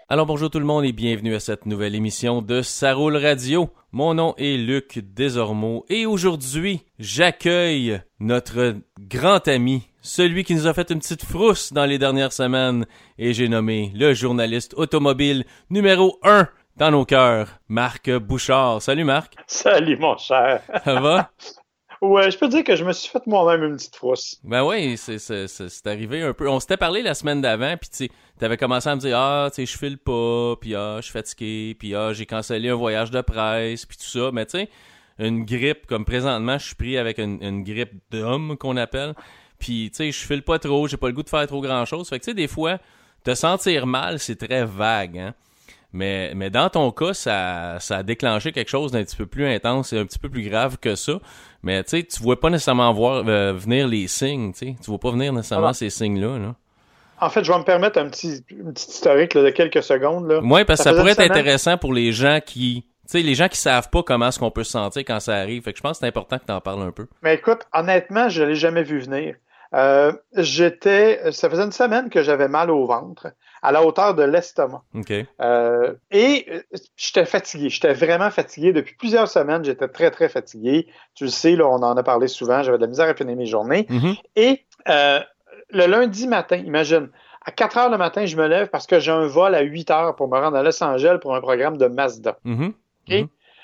Alors bonjour tout le monde et bienvenue à cette nouvelle émission de Ça roule radio. Mon nom est Luc Desormeaux et aujourd'hui, j'accueille notre grand ami, celui qui nous a fait une petite frousse dans les dernières semaines et j'ai nommé le journaliste automobile numéro 1 dans nos cœurs, Marc Bouchard. Salut Marc. Salut mon cher. Ça va? Ouais, je peux dire que je me suis fait moi-même une petite frousse. Ben oui, c'est arrivé un peu. On s'était parlé la semaine d'avant, puis tu sais, t'avais commencé à me dire tu sais, je file pas, puis je suis fatigué, puis j'ai cancellé un voyage de presse, puis tout ça. Mais tu sais, une grippe comme présentement, je suis pris avec une grippe d'homme qu'on appelle. Puis tu sais, je file pas trop, j'ai pas le goût de faire trop grand-chose. Fait que tu sais, des fois, te sentir mal, c'est très vague, hein. Mais dans ton cas, ça a déclenché quelque chose d'un petit peu plus intense et un petit peu plus grave que ça. Mais tu sais, tu vois pas nécessairement venir les signes, tu sais. Tu vois pas venir nécessairement ces signes-là, là. En fait, je vais me permettre une petite historique là, de quelques secondes. Là. Ouais, parce que ça pourrait être semaine... intéressant pour les gens qui... Tu sais, les gens qui savent pas comment est-ce qu'on peut se sentir quand ça arrive. Fait que je pense que c'est important que t'en parles un peu. Mais écoute, honnêtement, je l'ai jamais vu venir. Ça faisait une semaine que j'avais mal au ventre, à la hauteur de l'estomac. OK. J'étais fatigué. J'étais vraiment fatigué. Depuis plusieurs semaines, j'étais très, très fatigué. Tu le sais, là, on en a parlé souvent. J'avais de la misère à finir mes journées. Mm-hmm. Et le lundi matin, imagine, à 4 heures le matin, je me lève parce que j'ai un vol à 8 heures pour me rendre à Los Angeles pour un programme de Mazda. Mm-hmm. Okay?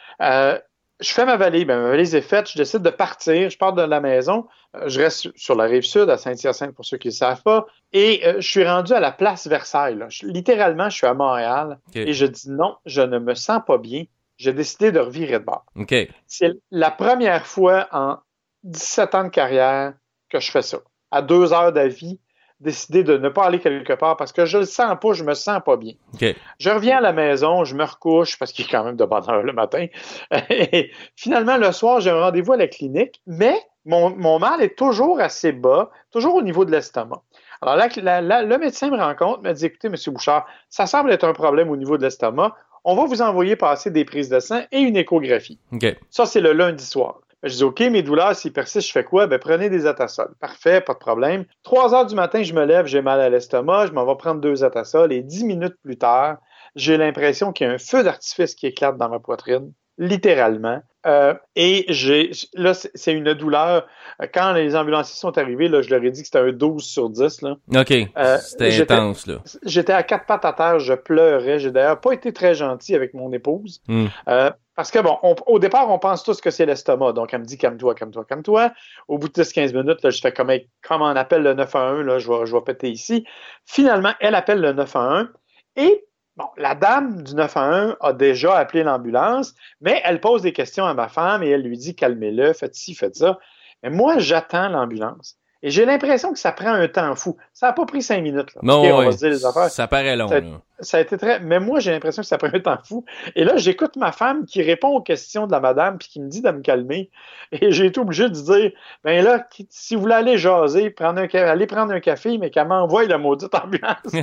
Je fais ma valise. Ma valise est faite. Je décide de partir. Je pars de la maison. Je reste sur la rive sud, à Saint-Hyacinthe, pour ceux qui ne le savent pas. Et je suis rendu à la place Versailles. Là. Littéralement, je suis à Montréal. Okay. Et je dis non, je ne me sens pas bien. J'ai décidé de revirer de bord. Okay. C'est la première fois en 17 ans de carrière que je fais ça. À 2 heures d'avis, décider de ne pas aller quelque part parce que je le sens pas, je me sens pas bien. Okay. Je reviens à la maison, je me recouche parce qu'il est quand même de bonne heure le matin. Et finalement, le soir, j'ai un rendez-vous à la clinique, mais mon mal est toujours assez bas, toujours au niveau de l'estomac. Alors là, le médecin me rencontre, me dit, écoutez, M. Bouchard, ça semble être un problème au niveau de l'estomac. On va vous envoyer passer des prises de sang et une échographie. Okay. Ça, c'est le lundi soir. Je dis, OK, mes douleurs, s'ils persistent, je fais quoi? Ben, prenez des Atasol. Parfait, pas de problème. 3 heures du matin, je me lève, j'ai mal à l'estomac, je m'en vais prendre 2 Atasol et 10 minutes plus tard, j'ai l'impression qu'il y a un feu d'artifice qui éclate dans ma poitrine, littéralement. Et là, c'est une douleur. Quand les ambulanciers sont arrivés, là, je leur ai dit que c'était un 12 sur 10. Là. OK. C'était intense, là. J'étais à 4 pattes à terre, je pleurais. J'ai d'ailleurs pas été très gentil avec mon épouse. Parce que, bon, au départ, on pense tous que c'est l'estomac. Donc, elle me dit, calme-toi, calme-toi, calme-toi. Au bout de 10-15 minutes, là, je fais comme on appelle le 911, là, je vais péter ici. Finalement, elle appelle le 911 et, bon, la dame du 911 a déjà appelé l'ambulance, mais elle pose des questions à ma femme et elle lui dit, calmez-le, faites ci, faites ça. Mais moi, j'attends l'ambulance. Et j'ai l'impression que ça prend un temps fou. Ça n'a pas pris 5 minutes. Là. Non, okay, on va se dire les affaires. Ça paraît long. Ça a été très... Mais moi, j'ai l'impression que ça prend un temps fou. Et là, j'écoute ma femme qui répond aux questions de la madame puis qui me dit de me calmer. Et j'ai été obligé de dire, ben là, si vous voulez aller jaser, allez prendre un café, mais qu'elle m'envoie la maudite ambulance.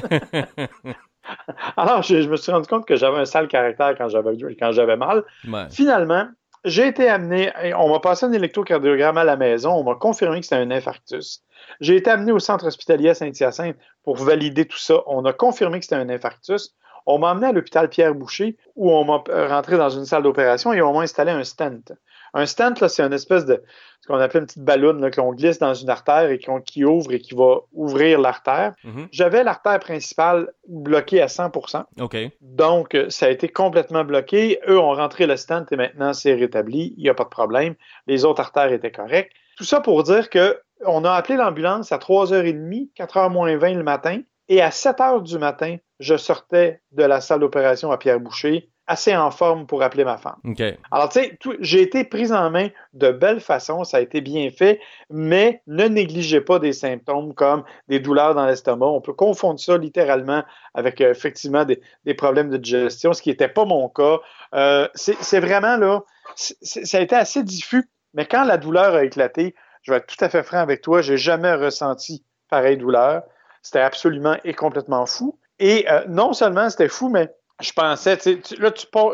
Alors, je me suis rendu compte que j'avais un sale caractère quand j'avais mal. Ouais. Finalement, j'ai été amené, on m'a passé un électrocardiogramme à la maison, on m'a confirmé que c'était un infarctus. J'ai été amené au centre hospitalier à Saint-Hyacinthe pour valider tout ça. On a confirmé que c'était un infarctus. On m'a amené à l'hôpital Pierre-Boucher où on m'a rentré dans une salle d'opération et on m'a installé un stent. Un stent, là, c'est une espèce de ce qu'on appelle une petite balloune là, qu'on glisse dans une artère et qui ouvre et qui va ouvrir l'artère. Mm-hmm. J'avais l'artère principale bloquée à 100%. Okay. Donc, ça a été complètement bloqué. Eux ont rentré le stent et maintenant, c'est rétabli. Il n'y a pas de problème. Les autres artères étaient correctes. Tout ça pour dire que on a appelé l'ambulance à 3h30, 4h moins 20 le matin. Et à 7h du matin, je sortais de la salle d'opération à Pierre-Boucher, assez en forme pour appeler ma femme. Okay. Alors, tu sais, j'ai été prise en main de belle façon, ça a été bien fait, mais ne négligez pas des symptômes comme des douleurs dans l'estomac. On peut confondre ça littéralement avec effectivement des problèmes de digestion, ce qui n'était pas mon cas. C'est vraiment là, ça a été assez diffus, mais quand la douleur a éclaté, je vais être tout à fait franc avec toi, j'ai jamais ressenti pareille douleur. C'était absolument et complètement fou. Et non seulement c'était fou, mais je pensais, là,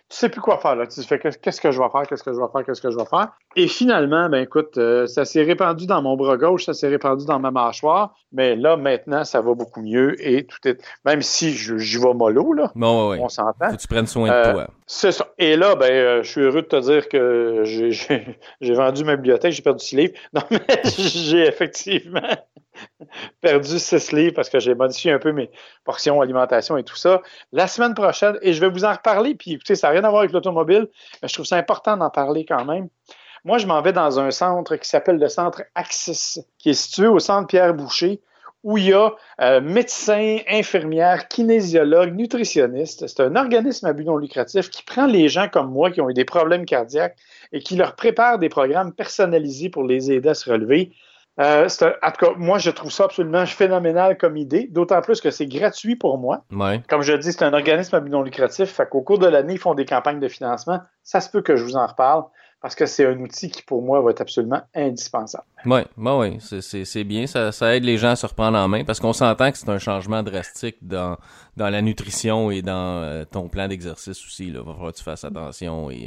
tu sais plus quoi faire, là. Tu fais, qu'est-ce que je vais faire? Et finalement, ben écoute, ça s'est répandu dans mon bras gauche, ça s'est répandu dans ma mâchoire, mais là, maintenant, ça va beaucoup mieux et tout est, même si j'y vais mollo, là, bon, ouais. On s'entend. Faut que tu prennes soin de toi. C'est ça. Et là, ben, je suis heureux de te dire que j'ai vendu ma bibliothèque, j'ai perdu 6 livres. Non, mais j'ai effectivement perdu 6 livres parce que j'ai modifié un peu mes portions alimentation et tout ça. La semaine prochaine, et je vais vous en reparler, puis écoutez, ça n'a rien à voir avec l'automobile, mais je trouve ça important d'en parler quand même. Moi, je m'en vais dans un centre qui s'appelle le centre Axis, qui est situé au centre Pierre-Boucher, où il y a médecins, infirmières, kinésiologues, nutritionnistes. C'est un organisme à but non lucratif qui prend les gens comme moi qui ont eu des problèmes cardiaques et qui leur prépare des programmes personnalisés pour les aider à se relever. En tout cas, moi, je trouve ça absolument phénoménal comme idée, d'autant plus que c'est gratuit pour moi. Ouais. Comme je dis, c'est un organisme à but non lucratif, fait qu'au cours de l'année, ils font des campagnes de financement. Ça se peut que je vous en reparle, parce que c'est un outil qui, pour moi, va être absolument indispensable. Oui, c'est bien, ça aide les gens à se reprendre en main, parce qu'on s'entend que c'est un changement drastique dans la nutrition et dans ton plan d'exercice aussi, là. Va falloir que tu fasses attention et...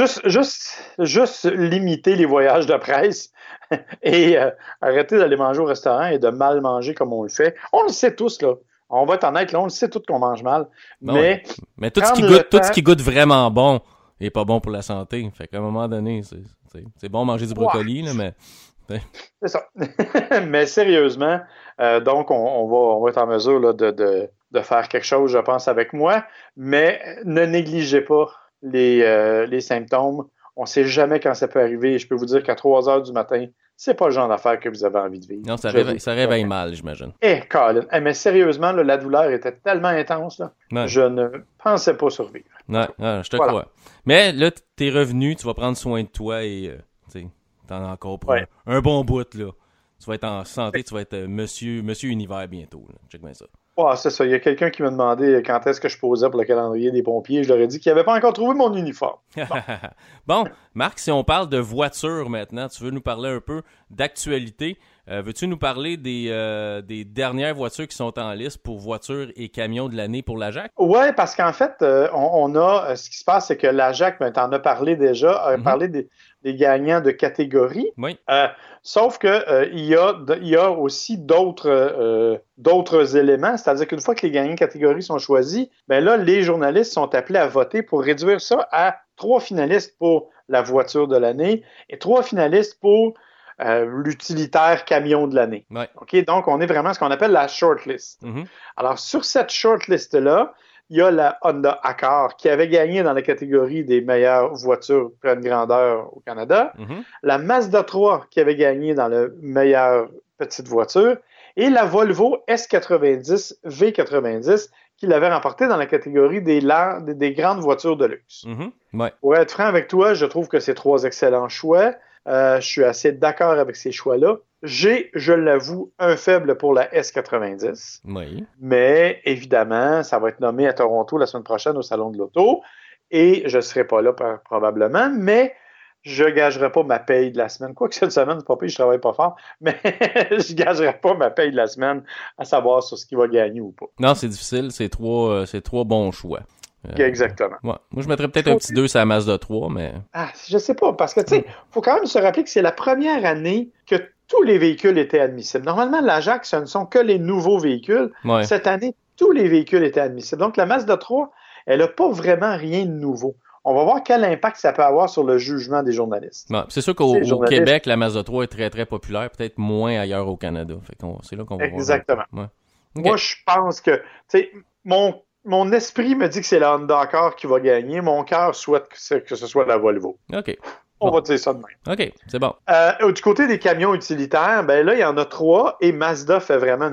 Juste limiter les voyages de presse et arrêter d'aller manger au restaurant et de mal manger comme on le fait. On le sait tous, là. On va être honnête, là, on le sait tous qu'on mange mal. Mais tout ce qui goûte vraiment bon est pas bon pour la santé. Fait qu'à un moment donné, c'est bon manger du brocoli, là, mais... C'est ça. Mais sérieusement, donc on va être en mesure là, de faire quelque chose, je pense, avec moi. Mais ne négligez pas les symptômes. On ne sait jamais quand ça peut arriver. Je peux vous dire qu'à 3 heures du matin, c'est pas le genre d'affaire que vous avez envie de vivre. Non, ça réveille mal, j'imagine. Colin. Mais sérieusement, là, la douleur était tellement intense, là, je ne pensais pas survivre. Ouais, je te crois. Mais là, t'es revenu, tu vas prendre soin de toi et t'en as encore pour un bon bout, là. Tu vas être en santé, tu vas être monsieur Univers bientôt, là. Check bien ça. Ouais, c'est ça. Il y a quelqu'un qui m'a demandé quand est-ce que je posais pour le calendrier des pompiers. Je leur ai dit qu'il n'avait pas encore trouvé mon uniforme. Bon, Marc, si on parle de voiture maintenant, tu veux nous parler un peu d'actualité. Veux-tu nous parler des dernières voitures qui sont en liste pour voitures et camions de l'année pour la JAC? Oui, parce qu'en fait, on a ce qui se passe, c'est que la JAC, ben, t'en as parlé déjà, parlé des gagnants de catégorie. Oui. Sauf que il y a aussi d'autres éléments, c'est-à-dire qu'une fois que les gagnants de catégorie sont choisis, ben là, les journalistes sont appelés à voter pour réduire ça à 3 finalistes pour la voiture de l'année et 3 finalistes pour l'utilitaire camion de l'année. Ouais. OK? Donc, on est vraiment ce qu'on appelle la shortlist. Mm-hmm. Alors, sur cette shortlist-là, il y a la Honda Accord qui avait gagné dans la catégorie des meilleures voitures pleine grandeur au Canada, la Mazda 3 qui avait gagné dans le meilleure petite voiture et la Volvo S90 V90 qui l'avait remporté dans la catégorie des grandes voitures de luxe. Ouais. Pour être franc avec toi, je trouve que c'est 3 excellents choix. Je suis assez d'accord avec ces choix-là. J'ai, je l'avoue, un faible pour la S90. Oui. Mais évidemment, ça va être nommé à Toronto la semaine prochaine au Salon de l'Auto. Et je ne serai pas là probablement, mais je ne gagerai pas ma paye de la semaine. Quoique cette semaine, c'est pas pire, je travaille pas fort, mais je ne gagerai pas ma paye de la semaine à savoir sur ce qui va gagner ou pas. Non, c'est difficile. C'est trois bons choix. Exactement. Ouais. Moi, je mettrais peut-être un petit 2 sur la Mazda 3, mais... je sais pas, parce que, tu sais, faut quand même se rappeler que c'est la première année que tous les véhicules étaient admissibles. Normalement, la JAC, ce ne sont que les nouveaux véhicules. Ouais. Cette année, tous les véhicules étaient admissibles. Donc, la Mazda 3, elle n'a pas vraiment rien de nouveau. On va voir quel impact ça peut avoir sur le jugement des journalistes. Ouais, c'est sûr qu'au Québec, la Mazda 3 est très, très populaire, peut-être moins ailleurs au Canada. C'est là qu'on va Exactement. voir. Ouais. Okay. Moi, je pense que, tu sais, mon esprit me dit que c'est la Honda Accord qui va gagner. Mon cœur souhaite que ce soit la Volvo. OK. On va dire ça de même. OK, c'est bon. Du côté des camions utilitaires, ben là, il y en a 3 et Mazda fait vraiment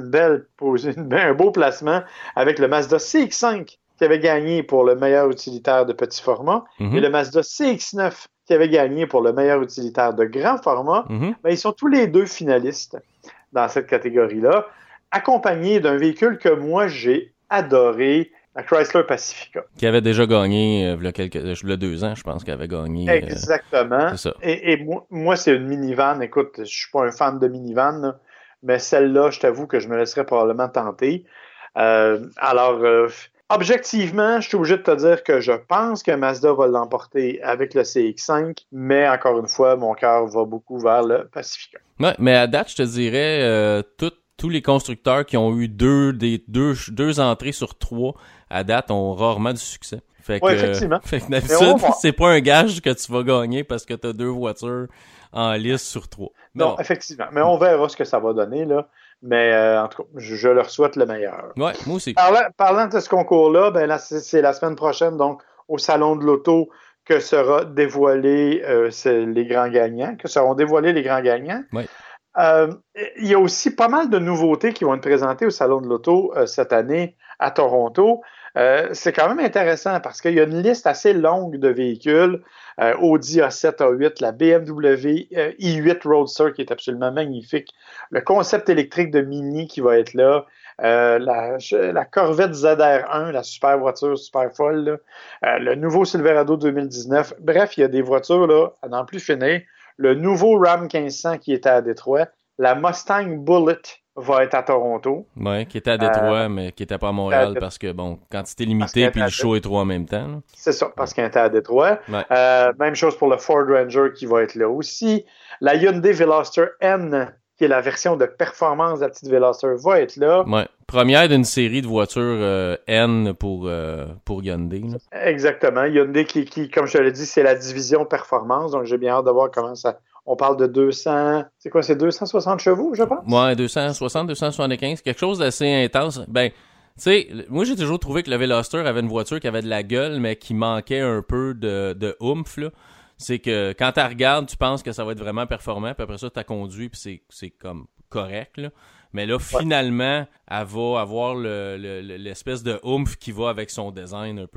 un beau placement avec le Mazda CX-5 qui avait gagné pour le meilleur utilitaire de petit format et le Mazda CX-9 qui avait gagné pour le meilleur utilitaire de grand format. Ben, ils sont tous les 2 finalistes dans cette catégorie-là, accompagnés d'un véhicule que moi, j'ai adoré, la Chrysler Pacifica. Qui avait déjà gagné il y a 2 ans, je pense qu'elle avait gagné. Exactement. C'est ça. Et moi, c'est une minivan. Écoute, je suis pas un fan de minivan, là, mais celle-là, je t'avoue que je me laisserais probablement tenter. Objectivement, je suis obligé de te dire que je pense que Mazda va l'emporter avec le CX-5, mais encore une fois, mon cœur va beaucoup vers le Pacifica. Ouais, mais à date, je te dirais, tous les constructeurs qui ont eu deux entrées sur 3 à date ont rarement du succès. Fait que, effectivement. Fait que d'habitude, c'est pas un gage que tu vas gagner parce que tu as 2 voitures en liste sur 3. Non, effectivement. Mais on verra ce que ça va donner, là. Mais en tout cas, je leur souhaite le meilleur. Ouais, moi aussi. Parlant de ce concours-là, ben là, c'est la semaine prochaine, donc au Salon de l'Auto, que sera dévoilé les grands gagnants, que seront dévoilés les grands gagnants. Ouais. Il y a aussi pas mal de nouveautés qui vont être présentées au Salon de l'Auto cette année à Toronto. C'est quand même intéressant parce qu'il y a une liste assez longue de véhicules. Audi A7, A8, la BMW i8 Roadster qui est absolument magnifique, le concept électrique de Mini qui va être là, la Corvette ZR1, la super voiture super folle, le nouveau Silverado 2019. Bref, il y a des voitures là, à n'en plus finir. Le nouveau Ram 1500 qui était à Détroit, la Mustang Bullet va être à Toronto. Oui, qui était à Détroit, mais qui n'était pas à Montréal parce que, bon, quantité limitée puis le show est trop en même temps. Là. C'est ça, parce qu'elle était à Détroit. Ouais. Même chose pour le Ford Ranger qui va être là aussi. La Hyundai Veloster N, qui est la version de performance de la petite Veloster, va être là. Ouais. Première d'une série de voitures N pour Hyundai. Là. Exactement. Hyundai qui, comme je te l'ai dit, c'est la division performance. Donc, j'ai bien hâte de voir comment ça... On parle de 200... C'est quoi, c'est 260 chevaux, je pense? Ouais, 260, 275. Quelque chose d'assez intense. Ben, tu sais, moi, j'ai toujours trouvé que le Veloster avait une voiture qui avait de la gueule, mais qui manquait un peu de oomph, là. C'est que quand tu regardes, tu penses que ça va être vraiment performant, puis après ça, tu as conduit, puis c'est comme correct, là. Mais là, finalement, elle va avoir l'espèce de oomph qui va avec son design un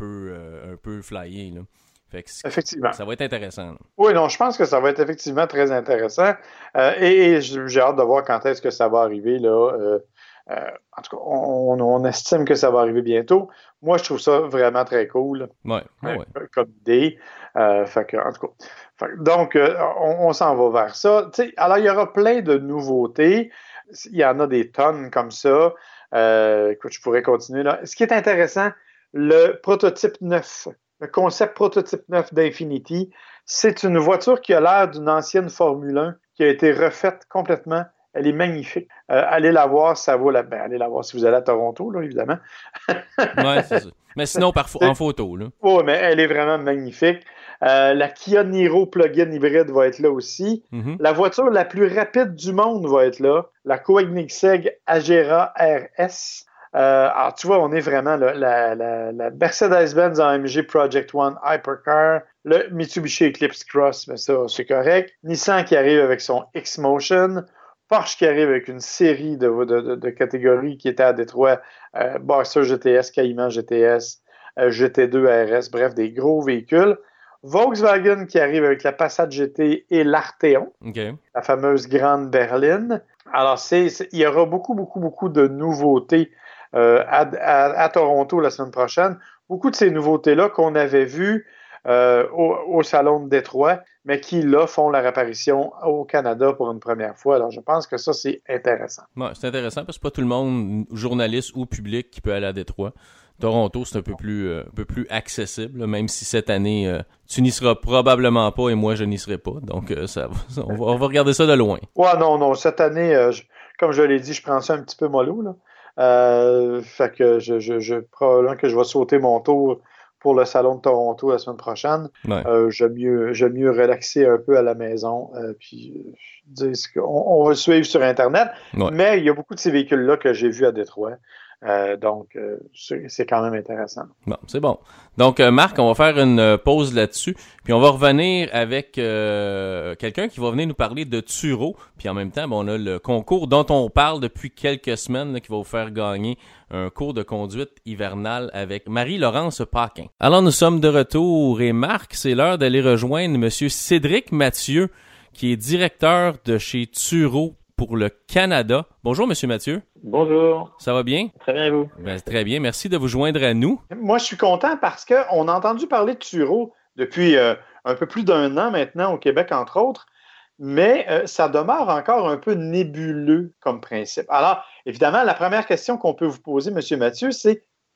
peu flyé, là. Fait que effectivement. Ça va être intéressant. Là. Oui, non, je pense que ça va être effectivement très intéressant. Et j'ai hâte de voir quand est-ce que ça va arriver, là. En tout cas, on estime que ça va arriver bientôt. Moi, je trouve ça vraiment très cool. Ouais. Comme idée. En tout cas. Donc, on s'en va vers ça. T'sais, alors, il y aura plein de nouveautés. Il y en a des tonnes comme ça. Écoute, je pourrais continuer là. Ce qui est intéressant, le prototype 9. Le concept prototype 9 d'Infiniti, c'est une voiture qui a l'air d'une ancienne Formule 1 qui a été refaite complètement. Elle est magnifique. Allez la voir, ça vaut la peine. Allez la voir si vous allez à Toronto, là, évidemment. Ouais, c'est ça. Mais sinon, en photo, là. Oui, mais elle est vraiment magnifique. La Kia Niro plug-in hybride va être là aussi. Mm-hmm. La voiture la plus rapide du monde va être là. La Koenigsegg Agera RS. Alors, tu vois, on est vraiment là, la Mercedes-Benz AMG Project One Hypercar, le Mitsubishi Eclipse Cross, mais ça, c'est correct. Nissan qui arrive avec son X-Motion, Porsche qui arrive avec une série de catégories qui étaient à Détroit, Boxster GTS, Cayman GTS, GT2 RS, bref, des gros véhicules. Volkswagen qui arrive avec la Passat GT et l'Arteon, la fameuse grande berline. Alors, il y aura beaucoup de nouveautés à Toronto la semaine prochaine. Beaucoup de ces nouveautés-là qu'on avait vues au Salon de Détroit, mais qui, là, font leur apparition au Canada pour une première fois. Alors, je pense que ça, c'est intéressant. Ouais, c'est intéressant parce que c'est pas tout le monde, journaliste ou public, qui peut aller à Détroit. Toronto, c'est un peu plus accessible, même si cette année, tu n'y seras probablement pas et moi, je n'y serai pas. Donc, on va regarder ça de loin. Ouais, non. Cette année, comme je l'ai dit, je prends ça un petit peu mollo, là. Fait que probablement que je vais sauter mon tour pour le Salon de Toronto la semaine prochaine. Ouais. J'aime mieux relaxer un peu à la maison. Puis on va le suivre sur Internet. Ouais. Mais il y a beaucoup de ces véhicules-là que j'ai vus à Détroit. Donc, c'est quand même intéressant. Bon, c'est bon. Donc, Marc, on va faire une pause là-dessus, puis on va revenir avec quelqu'un qui va venir nous parler de Turo, puis en même temps, on a le concours dont on parle depuis quelques semaines, là, qui va vous faire gagner un cours de conduite hivernale avec Marie-Laurence Paquin. Alors, nous sommes de retour, et Marc, c'est l'heure d'aller rejoindre Monsieur Cédric Mathieu, qui est directeur de chez Turo pour le Canada. Bonjour, Monsieur Mathieu. Bonjour. Ça va bien? Très bien, et vous? Ben, très bien. Merci de vous joindre à nous. Moi, je suis content parce qu'on a entendu parler de Turo depuis un peu plus d'un an maintenant au Québec, entre autres, mais ça demeure encore un peu nébuleux comme principe. Alors, évidemment, la première question qu'on peut vous poser, M. Mathieu, c'est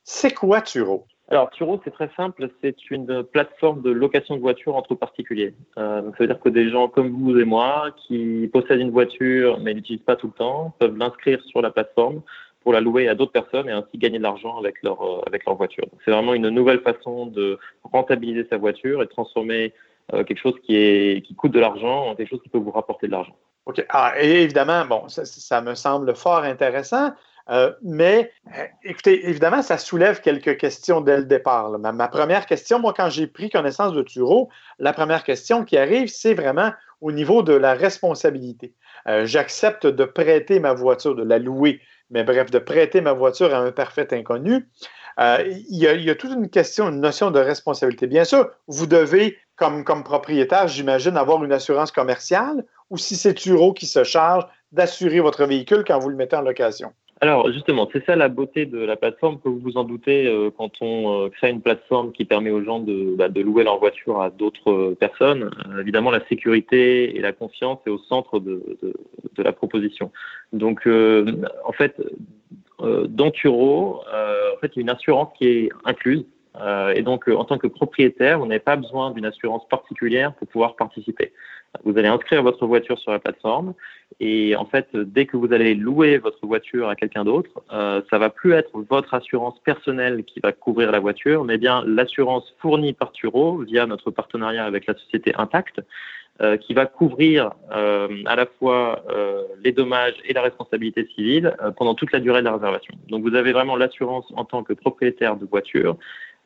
C'est quoi Turo? Alors, Turo, c'est très simple. C'est une plateforme de location de voitures entre particuliers. Donc, ça veut dire que des gens comme vous et moi qui possèdent une voiture mais l'utilisent pas tout le temps peuvent l'inscrire sur la plateforme pour la louer à d'autres personnes et ainsi gagner de l'argent avec leur voiture. Donc, c'est vraiment une nouvelle façon de rentabiliser sa voiture et de transformer quelque chose qui coûte de l'argent en quelque chose qui peut vous rapporter de l'argent. OK. Et évidemment, bon, ça me semble fort intéressant. Mais écoutez, évidemment, ça soulève quelques questions dès le départ. Là. Ma première question, moi, quand j'ai pris connaissance de Turo, la première question qui arrive, c'est vraiment au niveau de la responsabilité. J'accepte de prêter ma voiture, de la louer, mais bref, de prêter ma voiture à un parfait inconnu. Il y a toute une notion de responsabilité. Bien sûr, vous devez, comme propriétaire, j'imagine, avoir une assurance commerciale, ou si c'est Turo qui se charge d'assurer votre véhicule quand vous le mettez en location. Alors justement, c'est ça la beauté de la plateforme, que vous vous en doutez, quand on crée une plateforme qui permet aux gens de louer leur voiture à d'autres personnes. Évidemment, la sécurité et la confiance est au centre de la proposition. Donc en fait, dans Turo, en fait, il y a une assurance qui est incluse. Et donc, en tant que propriétaire, vous n'avez pas besoin d'une assurance particulière pour pouvoir participer. Vous allez inscrire votre voiture sur la plateforme et en fait, dès que vous allez louer votre voiture à quelqu'un d'autre, ça va plus être votre assurance personnelle qui va couvrir la voiture, mais bien l'assurance fournie par Turo via notre partenariat avec la société Intact, qui va couvrir à la fois les dommages et la responsabilité civile pendant toute la durée de la réservation. Donc, vous avez vraiment l'assurance en tant que propriétaire de voiture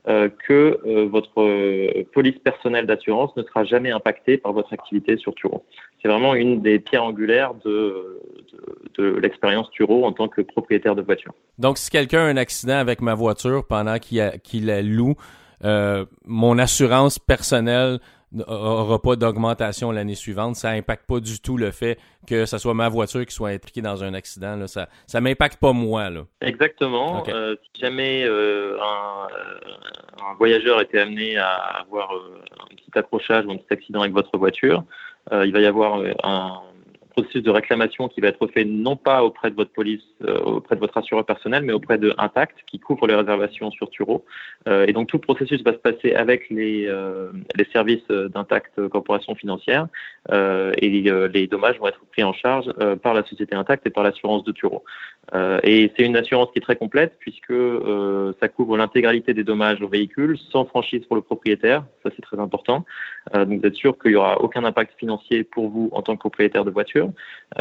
que votre police personnelle d'assurance ne sera jamais impactée par votre activité sur Turo. C'est vraiment une des pierres angulaires de l'expérience Turo en tant que propriétaire de voiture. Donc, si quelqu'un a un accident avec ma voiture pendant qu'il la loue, mon assurance personnelle n'aura pas d'augmentation l'année suivante. Ça n'impacte pas du tout le fait que ce soit ma voiture qui soit impliquée dans un accident. Là. Ça m'impacte pas moi. Là. Exactement. Okay. Si jamais un voyageur était amené à avoir un petit accrochage ou un petit accident avec votre voiture, il va y avoir un processus de réclamation qui va être fait non pas auprès de votre police, auprès de votre assureur personnel, mais auprès de Intact qui couvre les réservations sur Turo. Et donc tout le processus va se passer avec les services d'Intact Corporation Financière et les dommages vont être pris en charge par la société Intact et par l'assurance de Turo. Et c'est une assurance qui est très complète puisque ça couvre l'intégralité des dommages au véhicule sans franchise pour le propriétaire. Ça, c'est très important. Donc, vous êtes sûr qu'il n'y aura aucun impact financier pour vous en tant que propriétaire de voiture.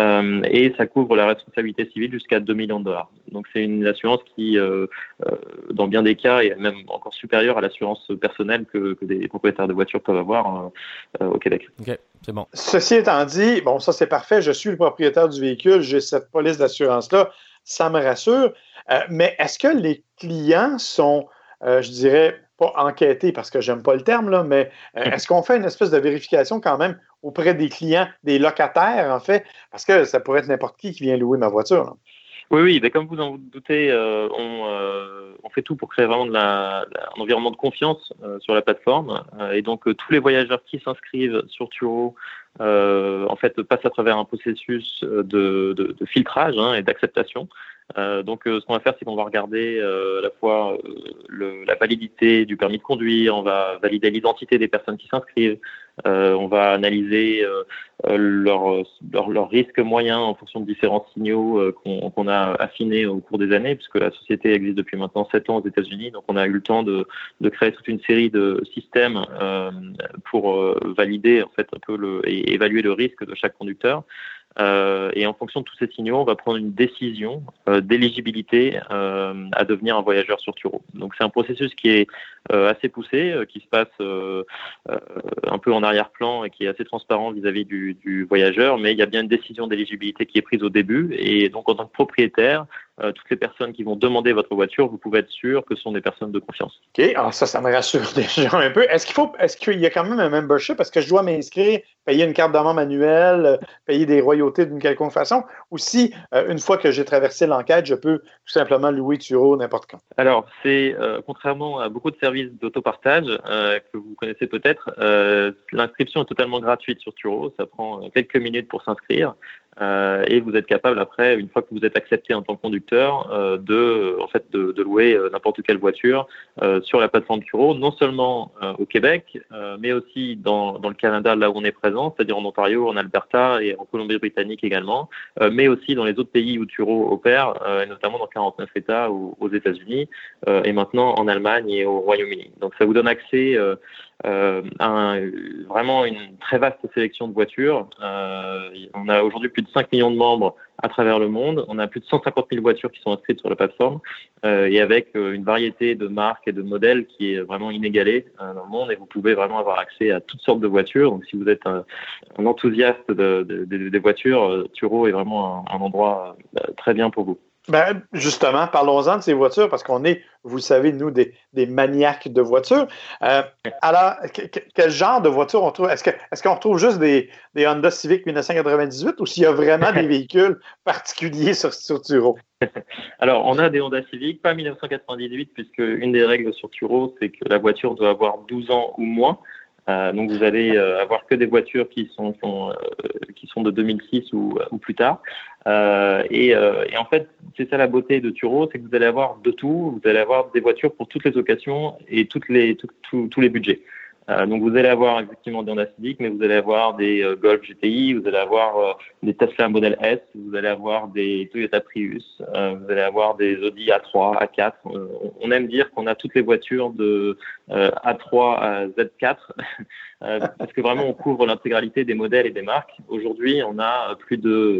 Et ça couvre la responsabilité civile jusqu'à 2 millions de dollars. Donc, c'est une assurance qui, dans bien des cas, est même encore supérieure à l'assurance personnelle que des propriétaires de voitures peuvent avoir au Québec. OK, c'est bon. Ceci étant dit, bon, ça, c'est parfait. Je suis le propriétaire du véhicule. J'ai cette police d'assurance-là. Ça me rassure. Mais est-ce que les clients sont, je dirais, pas enquêtés, parce que j'aime pas le terme, là, mais est-ce qu'on fait une espèce de vérification quand même auprès des clients, des locataires, en fait? Parce que ça pourrait être n'importe qui vient louer ma voiture. Là. Oui, mais comme vous en doutez, on fait tout pour créer vraiment un environnement de confiance sur la plateforme. Et donc, tous les voyageurs qui s'inscrivent sur Turo, en fait, passent à travers un processus de filtrage et d'acceptation. Donc, ce qu'on va faire, c'est qu'on va regarder à la fois la validité du permis de conduire, on va valider l'identité des personnes qui s'inscrivent, on va analyser leur risque moyen en fonction de différents signaux qu'on a affinés au cours des années, puisque la société existe depuis maintenant 7 ans aux États-Unis, donc on a eu le temps de créer toute une série de systèmes pour valider en fait un peu et évaluer le risque de chaque conducteur. Et en fonction de tous ces signaux, on va prendre une décision d'éligibilité à devenir un voyageur sur Turo. Donc c'est un processus qui est assez poussé, qui se passe un peu en arrière-plan et qui est assez transparent vis-à-vis du voyageur, mais il y a bien une décision d'éligibilité qui est prise au début. Et donc en tant que propriétaire, toutes les personnes qui vont demander votre voiture, vous pouvez être sûr que ce sont des personnes de confiance. OK, alors ça me rassure déjà un peu. Est-ce qu'il y a quand même un membership? Est-ce que je dois m'inscrire, payer une carte d'amende annuelle, payer des royautés d'une quelconque façon? Ou si, une fois que j'ai traversé l'enquête, je peux tout simplement louer Turo n'importe quand? Alors, c'est contrairement à beaucoup de services d'autopartage que vous connaissez peut-être, l'inscription est totalement gratuite sur Turo. Ça prend quelques minutes pour s'inscrire. et vous êtes capable après, une fois que vous êtes accepté en tant que conducteur, de louer n'importe quelle voiture sur la plateforme Turo, non seulement au Québec, mais aussi dans le Canada, là où on est présent, c'est-à-dire en Ontario, en Alberta et en Colombie-Britannique également, mais aussi dans les autres pays où Turo opère, et notamment dans 49 États aux États-Unis, et maintenant en Allemagne et au Royaume-Uni. Donc ça vous donne accès vraiment une très vaste sélection de voitures. On a aujourd'hui plus de 5 millions de membres à travers le monde. On a plus de 150 000 voitures qui sont inscrites sur la plateforme et avec une variété de marques et de modèles qui est vraiment inégalée dans le monde, et vous pouvez vraiment avoir accès à toutes sortes de voitures. Donc si vous êtes un enthousiaste des voitures, Turo est vraiment un endroit très bien pour vous. Ben, justement, parlons-en de ces voitures parce qu'on est, vous le savez, nous, des maniaques de voitures. Alors, quel genre de voiture on trouve? Est-ce qu'on retrouve juste des Honda Civic 1998 ou s'il y a vraiment des véhicules particuliers sur Turo? Alors, on a des Honda Civic, pas 1998, puisque une des règles sur Turo, c'est que la voiture doit avoir 12 ans ou moins. Donc vous allez avoir que des voitures qui sont de 2006 ou plus tard. Et en fait, c'est ça la beauté de Turo, c'est que vous allez avoir de tout. Vous allez avoir des voitures pour toutes les occasions et tous les budgets. Donc vous allez avoir effectivement des Honda Civic, mais vous allez avoir des Golf GTI, vous allez avoir des Tesla Model S, vous allez avoir des Toyota Prius, vous allez avoir des Audi A3, A4. On aime dire qu'on a toutes les voitures de A3 à Z4 parce que vraiment on couvre l'intégralité des modèles et des marques. Aujourd'hui, on a plus de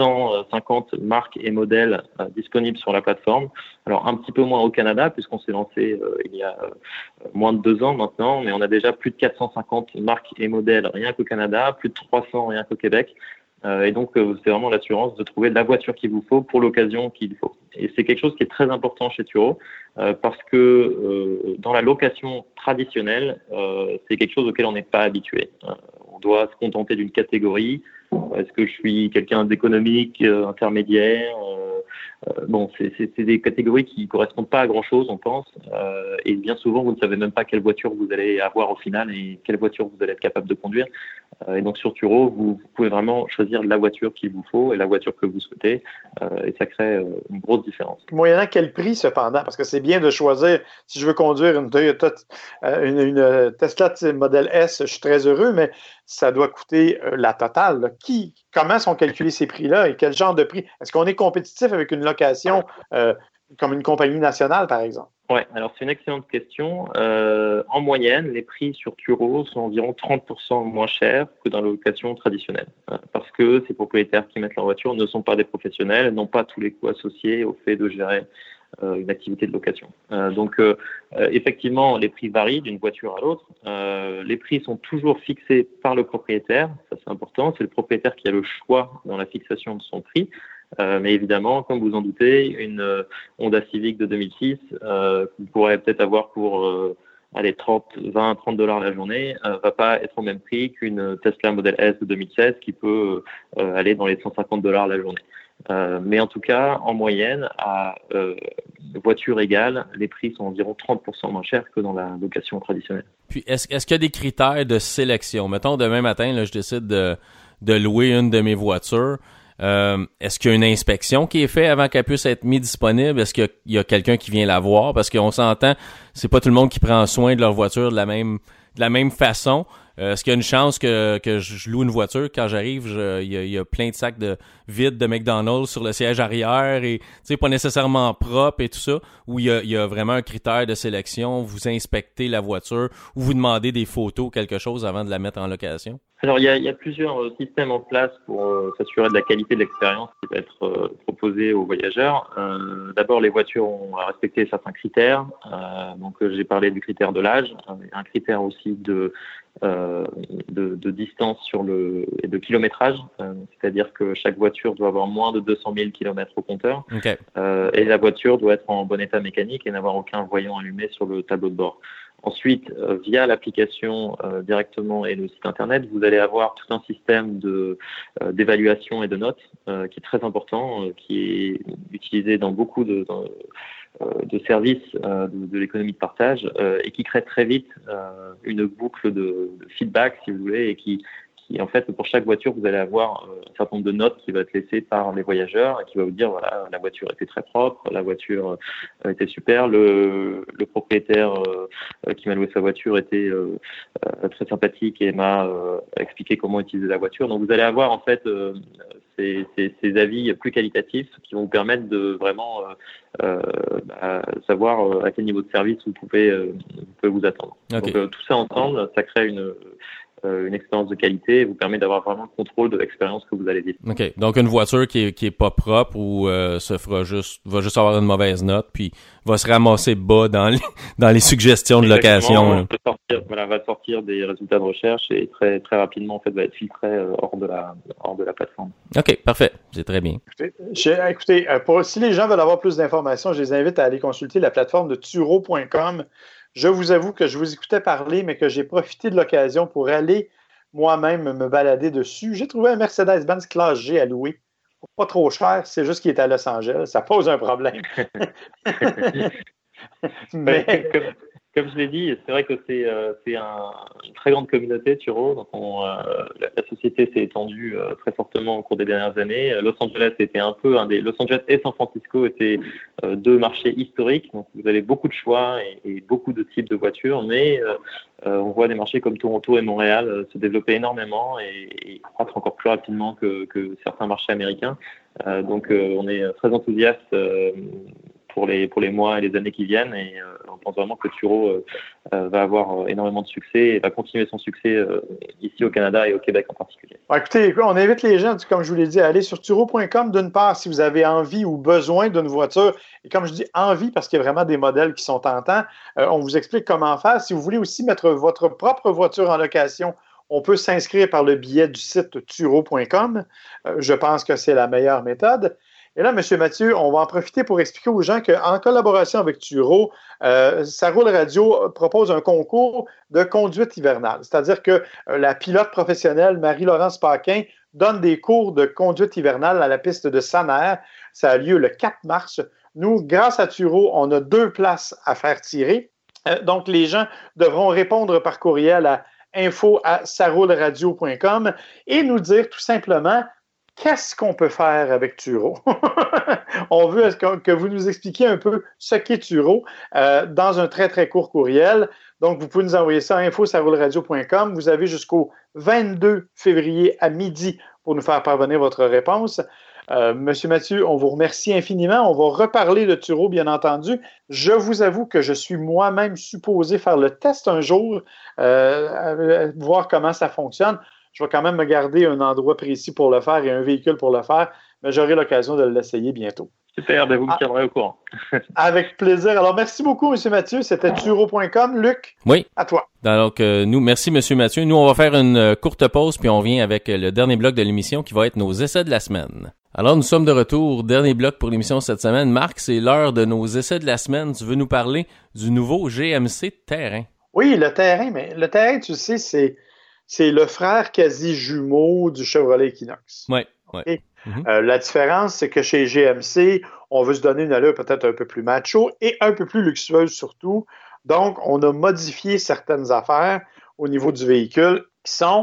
850 marques et modèles disponibles sur la plateforme. Alors un petit peu moins au Canada puisqu'on s'est lancé il y a moins de 2 ans maintenant, mais on a déjà plus de 450 marques et modèles rien qu'au Canada, plus de 300 rien qu'au Québec. Et donc, c'est vraiment l'assurance de trouver la voiture qu'il vous faut pour l'occasion qu'il faut. Et c'est quelque chose qui est très important chez Turo parce que dans la location traditionnelle, c'est quelque chose auquel on n'est pas habitué. On doit se contenter d'une catégorie. Est-ce que je suis quelqu'un d'économique, intermédiaire bon, c'est des catégories qui correspondent pas à grand-chose, on pense. Et bien souvent, vous ne savez même pas quelle voiture vous allez avoir au final et quelle voiture vous allez être capable de conduire. Et donc, sur Turo, vous pouvez vraiment choisir la voiture qu'il vous faut et la voiture que vous souhaitez. Et ça crée une grosse différence. Moyennant quel prix, cependant? Parce que c'est bien de choisir, si je veux conduire une Toyota, une Tesla Model S, je suis très heureux, mais ça doit coûter la totale. Là. Comment sont calculés ces prix-là et quel genre de prix? Est-ce qu'on est compétitif avec une location comme une compagnie nationale, par exemple? Oui, alors c'est une excellente question. En moyenne, les prix sur Turo sont environ 30% moins chers que dans la location traditionnelle. Parce que ces propriétaires qui mettent leur voiture ne sont pas des professionnels, n'ont pas tous les coûts associés au fait de gérer une activité de location. Donc, effectivement, les prix varient d'une voiture à l'autre. Les prix sont toujours fixés par le propriétaire. Ça, c'est important. C'est le propriétaire qui a le choix dans la fixation de son prix. Mais évidemment, comme vous en doutez, une Honda Civic de 2006, vous pourrez peut-être avoir pour 20, 30 dollars la journée, va pas être au même prix qu'une Tesla Model S de 2016 qui peut aller dans les 150 dollars la journée. Mais en tout cas, en moyenne, à voiture égale, les prix sont environ 30% moins chers que dans la location traditionnelle. Puis, est-ce qu'il y a des critères de sélection? Mettons, demain matin, là, je décide de louer une de mes voitures. Est-ce qu'il y a une inspection qui est faite avant qu'elle puisse être mise disponible? Est-ce qu'il y a quelqu'un qui vient la voir? Parce qu'on s'entend, c'est pas tout le monde qui prend soin de leur voiture de la même façon. Est-ce qu'il y a une chance que je loue une voiture, quand j'arrive, il y a plein de sacs vides de McDonald's sur le siège arrière et, tu sais, pas nécessairement propre et tout ça, ou il y a vraiment un critère de sélection, vous inspectez la voiture ou vous demandez des photos, quelque chose avant de la mettre en location? Alors, il y a plusieurs systèmes en place pour s'assurer de la qualité de l'expérience qui va être proposée aux voyageurs. D'abord, les voitures ont à respecter certains critères. Donc, j'ai parlé du critère de l'âge, un critère aussi de distance et de kilométrage, c'est-à-dire que chaque voiture doit avoir moins de 200 000 km au compteur. Okay. Et la voiture doit être en bon état mécanique et n'avoir aucun voyant allumé sur le tableau de bord. Ensuite, via l'application directement et le site internet, vous allez avoir tout un système d'évaluation et de notes qui est très important, qui est utilisé dans beaucoup de services de l'économie de partage et qui crée très vite une boucle de feedback, si vous voulez, et qui en fait, pour chaque voiture, vous allez avoir un certain nombre de notes qui va être laissées par les voyageurs et qui va vous dire, voilà, la voiture était très propre, la voiture était super, le propriétaire qui m'a loué sa voiture était très sympathique et m'a expliqué comment utiliser la voiture. Donc, vous allez avoir, en fait, ces avis plus qualitatifs qui vont vous permettre de vraiment savoir à quel niveau de service vous pouvez vous attendre. Okay. Donc, tout ça ensemble, ça crée une expérience de qualité et vous permet d'avoir vraiment le contrôle de l'expérience que vous allez vivre. OK. Donc, une voiture qui est pas propre ou va juste avoir une mauvaise note, puis va se ramasser bas dans les suggestions de location. Va sortir des résultats de recherche et très, très rapidement, en fait, va être filtré hors de la plateforme. OK, parfait. C'est très bien. Écoutez, si les gens veulent avoir plus d'informations, je les invite à aller consulter la plateforme de Turo.com. Je vous avoue que je vous écoutais parler, mais que j'ai profité de l'occasion pour aller moi-même me balader dessus. J'ai trouvé un Mercedes-Benz Classe G à louer. Pas trop cher, c'est juste qu'il est à Los Angeles. Ça pose un problème. Mais... Comme je l'ai dit, c'est vrai que c'est une très grande communauté, Turo. Donc la société s'est étendue très fortement au cours des dernières années. Los Angeles et San Francisco étaient deux marchés historiques. Donc vous avez beaucoup de choix et beaucoup de types de voitures, mais on voit des marchés comme Toronto et Montréal se développer énormément et croître encore plus rapidement que certains marchés américains. Donc on est très enthousiaste pour les mois et les années qui viennent et on pense vraiment que Turo va avoir énormément de succès et va continuer son succès ici au Canada et au Québec en particulier. Écoutez, on invite les gens, comme je vous l'ai dit, à aller sur Turo.com d'une part si vous avez envie ou besoin d'une voiture et comme je dis envie parce qu'il y a vraiment des modèles qui sont tentants, on vous explique comment faire. Si vous voulez aussi mettre votre propre voiture en location, on peut s'inscrire par le biais du site Turo.com. Je pense que c'est la meilleure méthode. Et là, M. Mathieu, on va en profiter pour expliquer aux gens qu'en collaboration avec Turo, Ça roule radio propose un concours de conduite hivernale. C'est-à-dire que la pilote professionnelle Marie-Laurence Paquin donne des cours de conduite hivernale à la piste de Saner. Ça a lieu le 4 mars. Nous, grâce à Turo, on a 2 places à faire tirer. Donc, les gens devront répondre par courriel à info@sarouleradio.com et nous dire tout simplement qu'est-ce qu'on peut faire avec Turo. On veut que vous nous expliquiez un peu ce qu'est Turo dans un très, très court courriel. Donc, vous pouvez nous envoyer ça à info@sarouleradio.com. Vous avez jusqu'au 22 février à midi pour nous faire parvenir votre réponse. Monsieur Mathieu, on vous remercie infiniment. On va reparler de Turo, bien entendu. Je vous avoue que je suis moi-même supposé faire le test un jour, voir comment ça fonctionne. Je vais quand même me garder un endroit précis pour le faire et un véhicule pour le faire, mais j'aurai l'occasion de l'essayer bientôt. Super, vous me tiendrez au courant. Avec plaisir. Alors, merci beaucoup, M. Mathieu. C'était Turo.com. Luc, oui. À toi. Donc, merci, M. Mathieu. Nous, on va faire une courte pause, puis on revient avec le dernier bloc de l'émission qui va être nos essais de la semaine. Alors, nous sommes de retour. Dernier bloc pour l'émission cette semaine. Marc, c'est l'heure de nos essais de la semaine. Tu veux nous parler du nouveau GMC Terrain? Oui, le Terrain, mais le Terrain, tu sais, c'est le frère quasi jumeau du Chevrolet Equinox. Oui. Okay? La différence, c'est que chez GMC, on veut se donner une allure peut-être un peu plus macho et un peu plus luxueuse surtout. Donc, on a modifié certaines affaires au niveau du véhicule qui sont,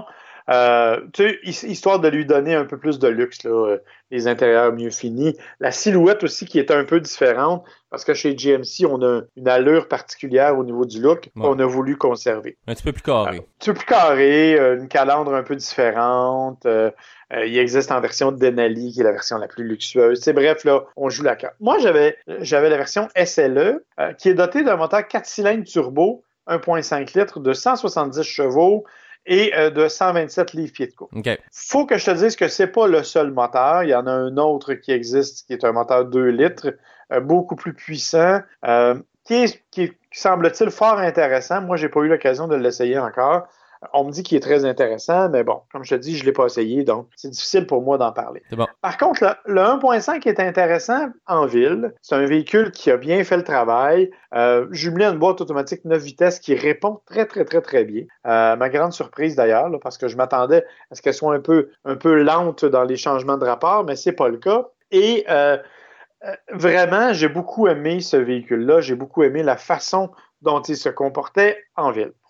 histoire de lui donner un peu plus de luxe, là, les intérieurs mieux finis. La silhouette aussi qui est un peu différente parce que chez GMC, on a une allure particulière au niveau du look qu'on a voulu conserver. Un petit peu plus carré. Un petit peu plus carré, une calandre un peu différente. Il existe en version Denali, qui est la version la plus luxueuse. Bref, là, on joue la carte. Moi, j'avais la version SLE, qui est dotée d'un moteur 4 cylindres turbo, 1.5 litres, de 170 chevaux et de 127 livres-pieds de course. Okay. Faut que je te dise que c'est pas le seul moteur. Il y en a un autre qui existe, qui est un moteur 2 litres, beaucoup plus puissant, qui semble-t-il fort intéressant. Moi, j'ai pas eu l'occasion de l'essayer encore. On me dit qu'il est très intéressant, mais bon, comme je te dis, je ne l'ai pas essayé, donc c'est difficile pour moi d'en parler. C'est bon. Par contre, le 1.5 est intéressant en ville. C'est un véhicule qui a bien fait le travail, jumelé à une boîte automatique 9 vitesses qui répond très, très, très, très bien. Ma grande surprise d'ailleurs, là, parce que je m'attendais à ce qu'elle soit un peu lente dans les changements de rapport, mais c'est pas le cas. Et vraiment, j'ai beaucoup aimé ce véhicule-là. J'ai beaucoup aimé la façon dont il se comportait en ville.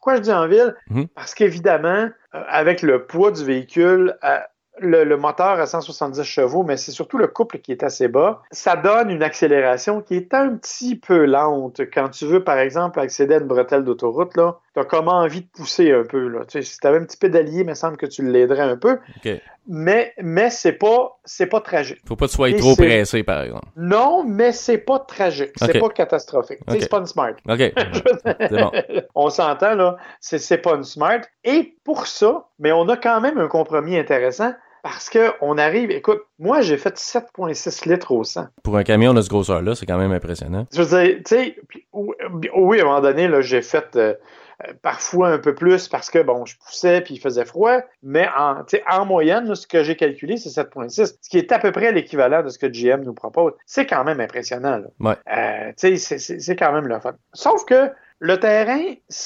Pourquoi je dis en ville? Parce qu'évidemment, avec le poids du véhicule, le moteur à 170 chevaux, mais c'est surtout le couple qui est assez bas, ça donne une accélération qui est un petit peu lente. Quand tu veux, par exemple, accéder à une bretelle d'autoroute, là, tu as comme envie de pousser un peu. Là. Tu sais, si tu avais un petit pédalier, il me semble que tu l'aiderais un peu. Okay. Mais c'est pas tragique. Faut pas que tu sois trop pressé, par exemple. Non, mais c'est pas tragique. Okay. C'est pas catastrophique. Okay. C'est pas une smart. OK. C'est bon. On s'entend, là. C'est pas une smart. Et pour ça, mais on a quand même un compromis intéressant. Parce qu'on arrive, écoute, moi, j'ai fait 7,6 litres au 100. Pour un camion de ce grosseur-là, c'est quand même impressionnant. Je veux dire, tu sais, oui, à un moment donné, là, j'ai fait parfois un peu plus parce que, bon, je poussais puis il faisait froid, mais en moyenne, là, ce que j'ai calculé, c'est 7,6, ce qui est à peu près l'équivalent de ce que GM nous propose. C'est quand même impressionnant, là. Ouais. Tu sais, c'est quand même le fun. Sauf que le terrain,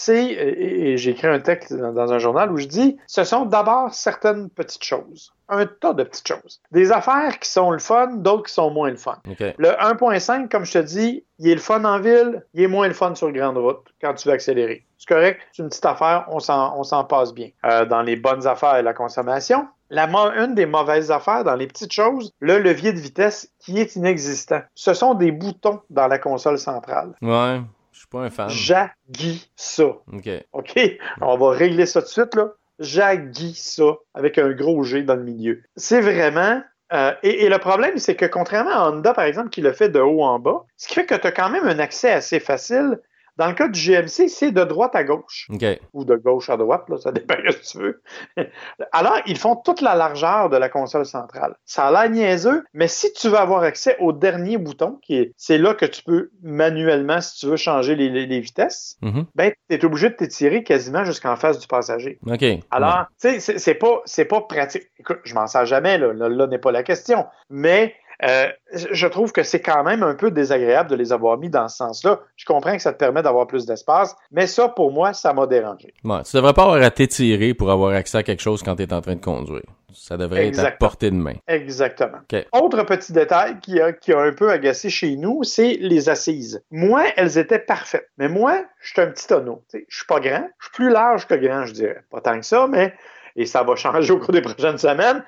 et j'ai écrit un texte dans un journal où je dis, ce sont d'abord certaines petites choses. Un tas de petites choses. Des affaires qui sont le fun, d'autres qui sont moins le fun. Okay. Le 1.5, comme je te dis, il est le fun en ville, il est moins le fun sur grande route quand tu veux accélérer. C'est correct, c'est une petite affaire, on s'en passe bien. Dans les bonnes affaires et la consommation, une des mauvaises affaires dans les petites choses, le levier de vitesse qui est inexistant. Ce sont des boutons dans la console centrale. Ouais. Je suis pas un fan. J'haïs ça. OK? On va régler ça tout de suite, là. J'haïs ça avec un gros G dans le milieu. C'est vraiment... et le problème, c'est que contrairement à Honda, par exemple, qui le fait de haut en bas, ce qui fait que tu as quand même un accès assez facile. Dans le cas du GMC, c'est de droite à gauche. Okay. Ou de gauche à droite, là, ça dépend de ce que tu veux. Alors, ils font toute la largeur de la console centrale. Ça a l'air niaiseux, mais si tu veux avoir accès au dernier bouton, c'est là que tu peux manuellement, si tu veux changer les vitesses, ben, tu es obligé de t'étirer quasiment jusqu'en face du passager. Okay. Alors, tu sais, c'est pas pratique. Écoute, je m'en sers jamais, là n'est pas la question. Mais je trouve que c'est quand même un peu désagréable de les avoir mis dans ce sens-là. Je comprends que ça te permet d'avoir plus d'espace, mais ça, pour moi, ça m'a dérangé. Ouais, tu devrais pas avoir à t'étirer pour avoir accès à quelque chose quand tu es en train de conduire. Ça devrait être à portée de main. Exactement. Okay. Autre petit détail qui a un peu agacé chez nous, c'est les assises. Moi, elles étaient parfaites. Mais moi, je suis un petit tonneau. Je suis pas grand. Je suis plus large que grand, je dirais. Pas tant que ça, mais... Et ça va changer au cours des prochaines semaines.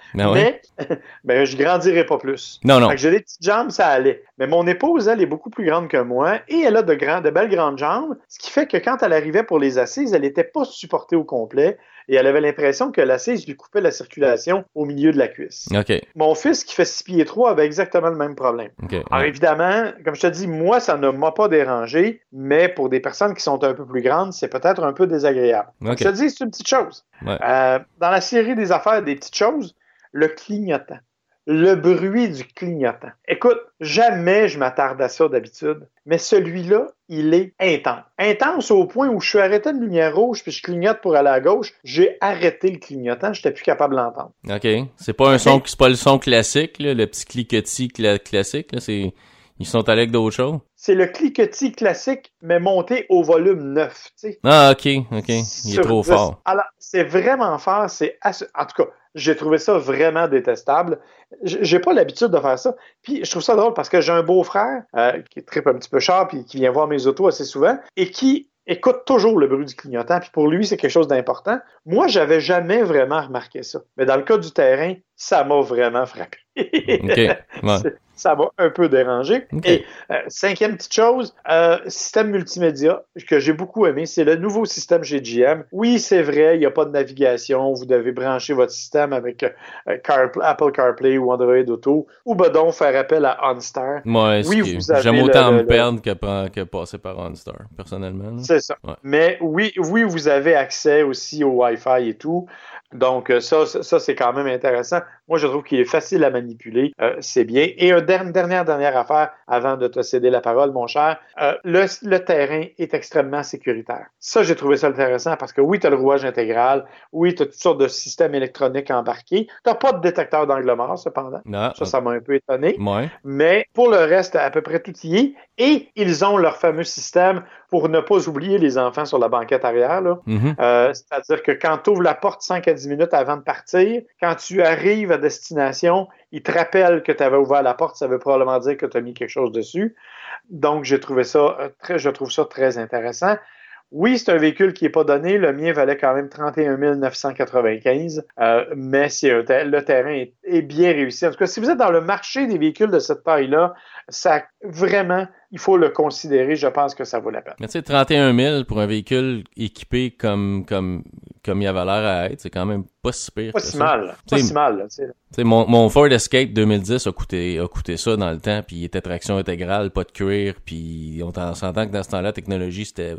Mais je grandirai pas plus. Non. Fait que j'ai des petites jambes, ça allait. Mais mon épouse, elle est beaucoup plus grande que moi et elle a de belles grandes jambes, ce qui fait que quand elle arrivait pour les assises, elle n'était pas supportée au complet et elle avait l'impression que l'assise lui coupait la circulation au milieu de la cuisse. Okay. Mon fils, qui fait 6 pieds 3, avait exactement le même problème. Okay. Alors évidemment, comme je te dis, moi, ça ne m'a pas dérangé, mais pour des personnes qui sont un peu plus grandes, c'est peut-être un peu désagréable. Comme je te dis, c'est une petite chose. Ouais. Dans la série des affaires des petites choses, le clignotant. Le bruit du clignotant. Écoute, jamais je m'attarde à ça d'habitude, mais celui-là, il est intense. Intense au point où je suis arrêté à une lumière rouge puis je clignote pour aller à gauche. J'ai arrêté le clignotant, j'étais plus capable de l'entendre. OK. C'est pas c'est pas le son classique, là, le petit cliquetis classique, là, ils sont allés avec d'autres choses. C'est le cliquetis classique, mais monté au volume 9, tu sais. Ah, OK. Il est trop fort. Alors, c'est vraiment fort. En tout cas, j'ai trouvé ça vraiment détestable. J'ai pas l'habitude de faire ça. Puis, je trouve ça drôle parce que j'ai un beau-frère qui tripe un petit peu cher puis qui vient voir mes autos assez souvent et qui écoute toujours le bruit du clignotant. Puis pour lui, c'est quelque chose d'important. Moi, j'avais jamais vraiment remarqué ça. Mais dans le cas du terrain, ça m'a vraiment frappé. OK. Ouais. Ça m'a un peu dérangé. Okay. Et cinquième petite chose, système multimédia que j'ai beaucoup aimé, c'est le nouveau système chez GM. Oui, c'est vrai, il n'y a pas de navigation. Vous devez brancher votre système avec Apple CarPlay ou Android Auto ou donc faire appel à OnStar. Ouais, oui, j'aime autant me perdre que passer par OnStar, personnellement. C'est ça. Ouais. Mais oui, vous avez accès aussi au Wi-Fi et tout. Donc, ça c'est quand même intéressant. Moi, je trouve qu'il est facile à manipuler. C'est bien. Et une dernière affaire, avant de te céder la parole, mon cher. Le terrain est extrêmement sécuritaire. Ça, j'ai trouvé ça intéressant parce que oui, tu as le rouage intégral. Oui, tu as toutes sortes de systèmes électroniques embarqués. Tu n'as pas de détecteur d'angle mort, cependant. Non. Ça m'a un peu étonné. Ouais. Mais pour le reste, à peu près tout y est. Et ils ont leur fameux système pour ne pas oublier les enfants sur la banquette arrière. Là. Mm-hmm. C'est-à-dire que quand tu ouvres la porte 5 à 10 minutes avant de partir, quand tu arrives à destination, ils te rappellent que tu avais ouvert la porte. Ça veut probablement dire que tu as mis quelque chose dessus. Donc, je trouve ça très intéressant. Oui, c'est un véhicule qui n'est pas donné. Le mien valait quand même 31 995, mais le terrain est bien réussi. En tout cas, si vous êtes dans le marché des véhicules de cette taille-là, ça vraiment, il faut le considérer. Je pense que ça vaut la peine. Mais tu sais, 31 000 pour un véhicule équipé comme il avait l'air à être, c'est quand même pas si pire. Pas si mal. Pas si mal. Tu sais, mon Ford Escape 2010 a coûté ça dans le temps, puis il était traction intégrale, pas de cuir, puis on s'entend que dans ce temps-là, la technologie, c'était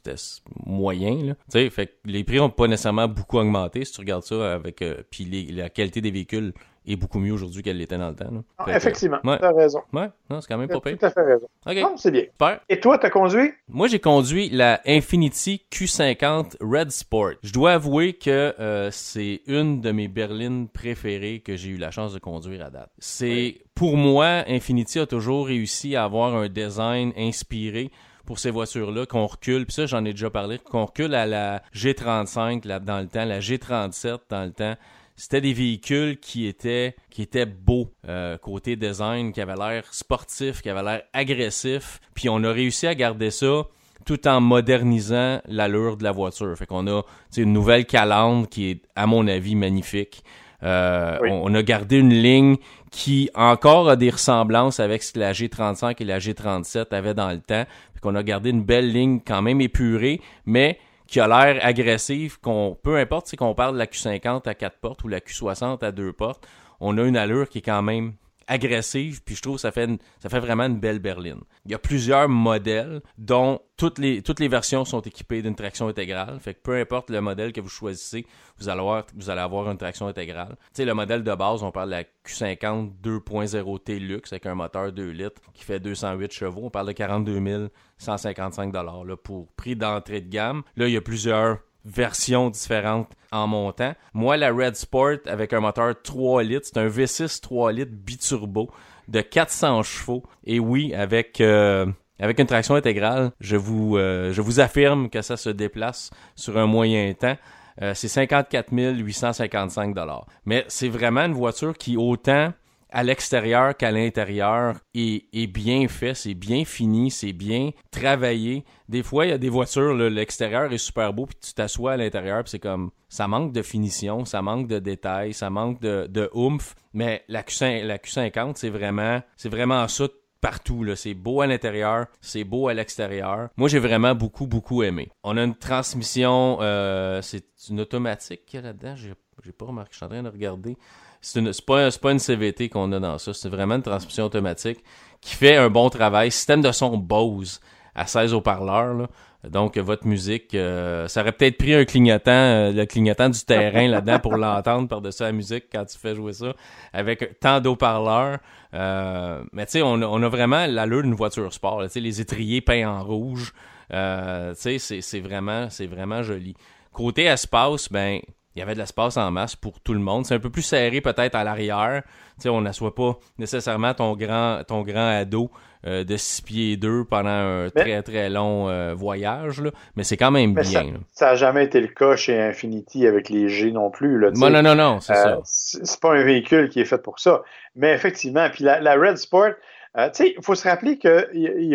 moyen, là. Tu sais, fait que les prix ont pas nécessairement beaucoup augmenté si tu regardes ça avec puis la qualité des véhicules est beaucoup mieux aujourd'hui qu'elle l'était dans le temps. Là. Effectivement, tu as raison. Ouais, non, c'est quand même pas pire. Tout à fait raison. OK. Non, c'est bien. Super. Et toi, t'as conduit? Moi, j'ai conduit la Infiniti Q50 Red Sport. Je dois avouer que c'est une de mes berlines préférées que j'ai eu la chance de conduire à date. Pour moi, Infiniti a toujours réussi à avoir un design inspiré pour ces voitures-là, qu'on recule, puis ça, j'en ai déjà parlé, qu'on recule à la G35 là, dans le temps, la G37 dans le temps. C'était des véhicules qui étaient beaux côté design, qui avaient l'air sportif, qui avaient l'air agressif. Puis on a réussi à garder ça tout en modernisant l'allure de la voiture. Fait qu'on a une nouvelle calandre qui est, à mon avis, magnifique. On a gardé une ligne qui encore a des ressemblances avec ce que la G35 et la G37 avaient dans le temps. Fait qu'on a gardé une belle ligne quand même épurée, mais qui a l'air agressive, peu importe si on parle de la Q50 à 4 portes ou la Q60 à 2 portes, on a une allure qui est quand même agressive, puis je trouve que ça fait vraiment une belle berline. Il y a plusieurs modèles, dont toutes les versions sont équipées d'une traction intégrale, fait que peu importe le modèle que vous choisissez, vous allez avoir une traction intégrale. Tu sais, le modèle de base, on parle de la Q50 2.0T Luxe avec un moteur 2 litres qui fait 208 chevaux, on parle de 42 155 $ là, pour prix d'entrée de gamme. Là, il y a plusieurs versions différentes en montant. Moi, la Red Sport avec un moteur 3 litres, c'est un V6 3 litres biturbo de 400 chevaux. Et oui, avec une traction intégrale, je vous affirme que ça se déplace sur un moyen temps. C'est 54 855 $. Mais c'est vraiment une voiture qui, autant à l'extérieur qu'à l'intérieur, est bien fait, c'est bien fini, c'est bien travaillé. Des fois, il y a des voitures, là, l'extérieur est super beau, puis tu t'assois à l'intérieur, puis c'est comme, ça manque de finition, ça manque de détails, ça manque de oomph, mais la Q50, c'est vraiment ça partout, là. C'est beau à l'intérieur, c'est beau à l'extérieur. Moi, j'ai vraiment beaucoup, beaucoup aimé. On a une transmission, c'est une automatique qu'il y a là-dedans, j'ai pas remarqué, je suis en train de regarder. C'est pas une CVT qu'on a dans ça, c'est vraiment une transmission automatique qui fait un bon travail. Système de son Bose à 16 haut-parleurs, là. Donc, votre musique, ça aurait peut-être pris un clignotant, le clignotant du terrain là-dedans pour l'entendre par-dessus la musique quand tu fais jouer ça, avec tant d'haut-parleurs. Mais tu sais, on a vraiment l'allure d'une voiture sport. Tu sais, les étriers peints en rouge. Tu sais, c'est vraiment joli. Côté espace, il y avait de l'espace en masse pour tout le monde. C'est un peu plus serré peut-être à l'arrière. Tu sais, on n'assoit pas nécessairement ton grand ado de 6 pieds 2 pendant un très très long voyage, là. Mais c'est quand même bien. Ça n'a jamais été le cas chez Infiniti avec les G non plus. Là, non, c'est ça. C'est pas un véhicule qui est fait pour ça. Mais effectivement, puis la Red Sport, tu sais, il faut se rappeler qu'il y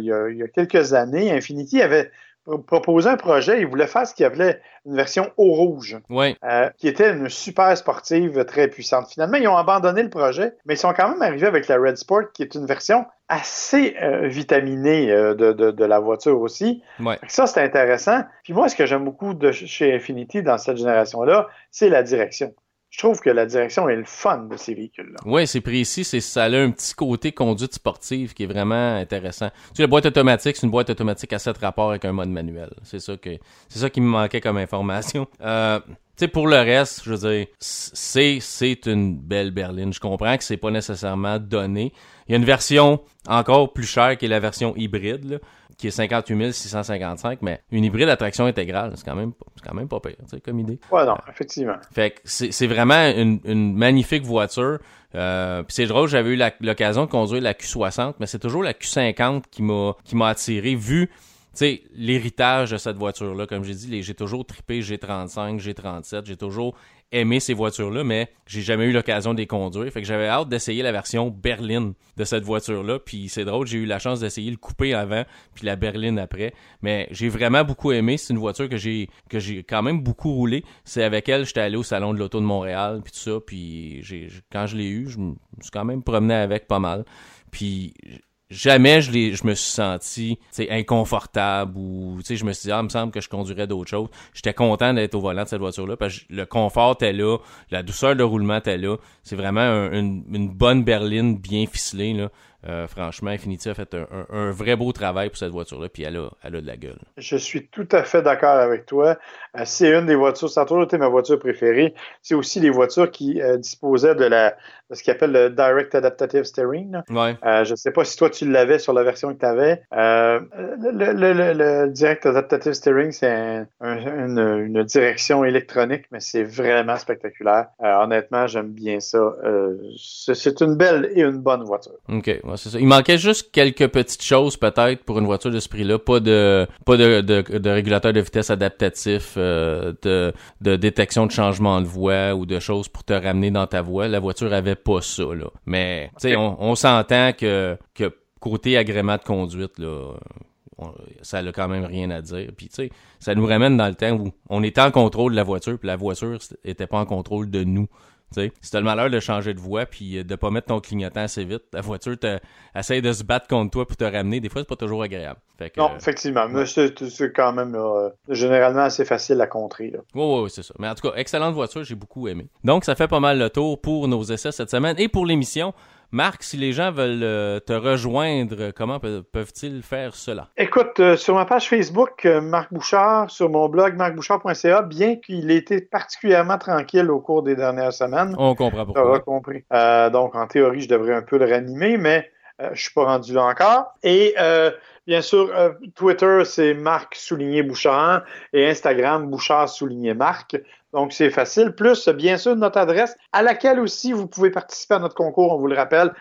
a quelques années, Infiniti avait proposé un projet, il voulait faire ce qu'il appelait une version eau rouge, qui était une super sportive très puissante. Finalement, ils ont abandonné le projet, mais ils sont quand même arrivés avec la Red Sport, qui est une version assez vitaminée de la voiture aussi. Ouais. Ça, c'est intéressant. Puis moi, ce que j'aime beaucoup chez Infiniti dans cette génération-là, c'est la direction. Je trouve que la direction est le fun de ces véhicules-là. Oui, c'est précis. Ça a un petit côté conduite sportive qui est vraiment intéressant. Tu sais, la boîte automatique, c'est une boîte automatique à 7 rapports avec un mode manuel. C'est ça qui me manquait comme information. Tu sais, pour le reste, je veux dire, c'est une belle berline. Je comprends que c'est pas nécessairement donné. Il y a une version encore plus chère qui est la version hybride, là, qui est 58 655, mais une hybride à traction intégrale, c'est quand même pas pire, tu sais, comme idée. Ouais, non, effectivement. Fait que c'est vraiment une magnifique voiture. Puis c'est drôle, j'avais eu l'occasion de conduire la Q60, mais c'est toujours la Q50 qui m'a attiré, vu, tu sais, l'héritage de cette voiture-là. Comme j'ai dit, j'ai toujours trippé G35, G37, j'ai toujours aimé ces voitures-là, mais j'ai jamais eu l'occasion de les conduire. Fait que j'avais hâte d'essayer la version berline de cette voiture-là. Puis c'est drôle, j'ai eu la chance d'essayer le coupé avant, puis la berline après. Mais j'ai vraiment beaucoup aimé. C'est une voiture que j'ai quand même beaucoup roulé. C'est avec elle, j'étais allé au Salon de l'Auto de Montréal, puis tout ça. Puis quand je l'ai eu, je me suis quand même promené avec pas mal. Puis jamais je me suis senti inconfortable ou je me suis dit il me semble que je conduirais d'autres choses. J'étais content d'être au volant de cette voiture-là parce que le confort était là, la douceur de roulement était là. C'est vraiment une bonne berline bien ficelée là. Franchement, Infiniti a fait un vrai beau travail pour cette voiture-là, puis elle a de la gueule. Je suis tout à fait d'accord avec toi. C'est une des voitures, ça a toujours été ma voiture préférée. C'est aussi les voitures qui disposaient de ce qu'ils appelle le Direct Adaptative Steering. Ouais. Je ne sais pas si toi tu l'avais sur la version que tu avais. Le Direct Adaptative Steering, c'est une direction électronique, mais c'est vraiment spectaculaire. Honnêtement, j'aime bien ça. C'est une belle et une bonne voiture. OK. Ouais, c'est ça. Il manquait juste quelques petites choses peut-être pour une voiture de ce prix-là. Pas de régulateur de vitesse adaptatif, de détection de changement de voie ou de choses pour te ramener dans ta voie. La voiture avait pas ça, là. Mais, tu sais, on s'entend que côté agrément de conduite, là, ça a quand même rien à dire. Puis, tu sais, ça nous ramène dans le temps où on était en contrôle de la voiture, puis la voiture était pas en contrôle de nous. T'sais, si t'as le malheur de changer de voie puis de pas mettre ton clignotant assez vite, la voiture essaye de se battre contre toi pour te ramener. Des fois, c'est pas toujours agréable. Fait que, non, effectivement. Mais c'est quand même généralement assez facile à contrer. Oui, c'est ça. Mais en tout cas, excellente voiture, j'ai beaucoup aimé. Donc, ça fait pas mal le tour pour nos essais cette semaine et pour l'émission. Marc, si les gens veulent te rejoindre, comment peuvent-ils faire cela? Écoute, sur ma page Facebook, Marc Bouchard, sur mon blog marcbouchard.ca, bien qu'il ait été particulièrement tranquille au cours des dernières semaines. On comprend pourquoi. Tu auras compris. Donc, en théorie, je devrais un peu le ranimer, mais je suis pas rendu là encore. Et bien sûr, Twitter, c'est Marc-Bouchard et Instagram, Bouchard-Marc. Donc, c'est facile. Plus, bien sûr, notre adresse à laquelle aussi vous pouvez participer à notre concours, on vous le rappelle,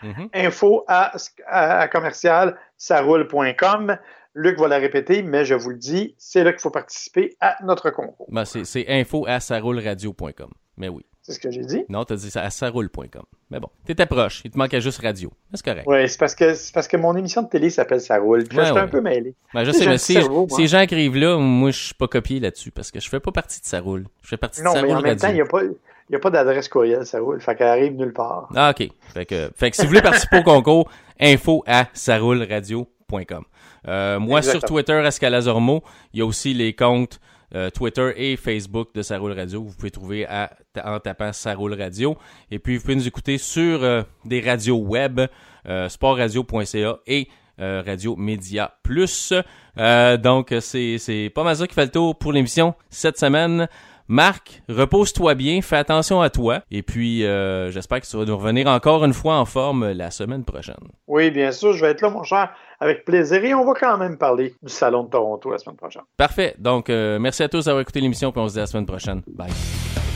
info@commercial-saroule.com. Luc va la répéter, mais je vous le dis, c'est là qu'il faut participer à notre concours. Ben, c'est info@sarouleradio.com. Mais oui. C'est ce que j'ai dit? Non, t'as dit ça à saroule.com. Mais bon, t'étais proche. Il te manquait juste radio. Mais c'est correct. Oui, c'est parce que mon émission de télé s'appelle Ça roule. Puis là, j'étais un peu mêlé. Ben, je sais, mais si les gens écrivent là, moi, je suis pas copié là-dessus parce que je fais pas partie de Ça roule. Je fais partie de Ça roule radio. Non, mais en même temps, il y a pas d'adresse courriel Ça roule. Fait qu'elle arrive nulle part. Ah, OK. Fait que si vous voulez participer au concours, info@sarouleradio.com. Moi, exactement. Sur Twitter, Escalazormo, il y a aussi les comptes Twitter et Facebook de Ça roule radio. Vous pouvez trouver en tapant Ça roule radio. Et puis, vous pouvez nous écouter sur des radios web, sportradio.ca et Radio Média Plus. Donc, c'est pas mal ça qui fait le tour pour l'émission cette semaine. Marc, repose-toi bien, fais attention à toi. Et puis, j'espère que tu vas nous revenir encore une fois en forme la semaine prochaine. Oui, bien sûr, je vais être là, mon cher, avec plaisir. Et on va quand même parler du Salon de Toronto la semaine prochaine. Parfait. Donc, merci à tous d'avoir écouté l'émission, puis on se dit à la semaine prochaine. Bye.